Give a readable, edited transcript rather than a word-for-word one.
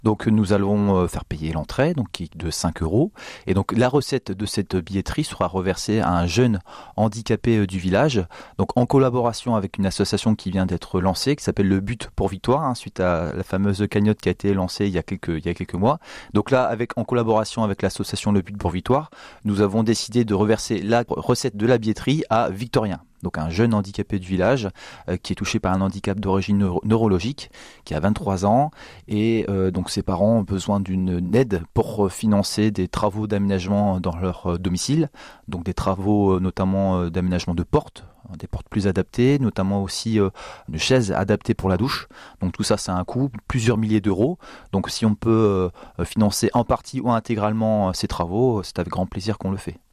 Donc nous allons faire payer l'entrée, donc qui est de 5 euros. Et donc la recette de cette billetterie sera reversée à un jeune handicapé du village, donc en collaboration avec une association qui vient d'être lancée, qui s'appelle le But pour Victoire, suite à la fameuse cagnotte qui a été lancée il y a quelques mois. Donc là, en collaboration avec l'association Le But pour Victoire, nous avons décidé de reverser la recette de la billetterie à Victorien. Donc un jeune handicapé du village qui est touché par un handicap d'origine neurologique, qui a 23 ans, et donc ses parents ont besoin d'une aide pour financer des travaux d'aménagement dans leur domicile, donc des travaux notamment d'aménagement de portes, des portes plus adaptées, notamment aussi une chaise adaptée pour la douche. Donc tout ça, c'est un coût, plusieurs milliers d'euros. Donc si on peut financer en partie ou intégralement ces travaux, c'est avec grand plaisir qu'on le fait.